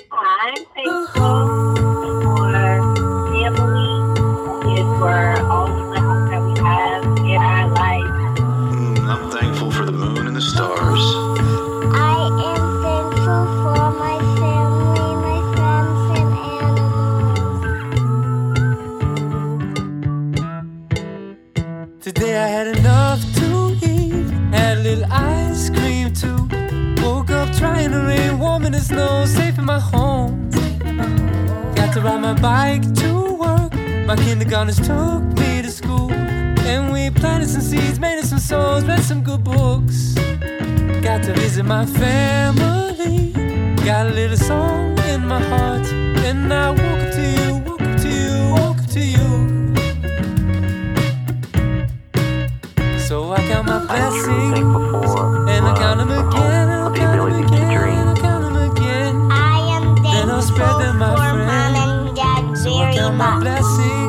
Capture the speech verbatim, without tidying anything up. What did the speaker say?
I'm thankful for family and for all the blessings that we have in our life. Mm, I'm thankful for the moon and the stars. I am thankful for my family, my friends, and animals. Today I had enough to eat, had a little ice cream too. Woke up trying to rain, warm in the snow, safe in my home. Got to ride my bike to work, my kindergartners took me to school. And we planted some seeds, made some songs, read some good books. Got to visit my family, got a little song in my heart. And I woke up to you, woke up to you, woke up to you. So I count my blessings, and I count them again, and I count them again, and I count them again. I am Then I'll thankful spread them, my for friend. mom and dad So I very count my much. blessings.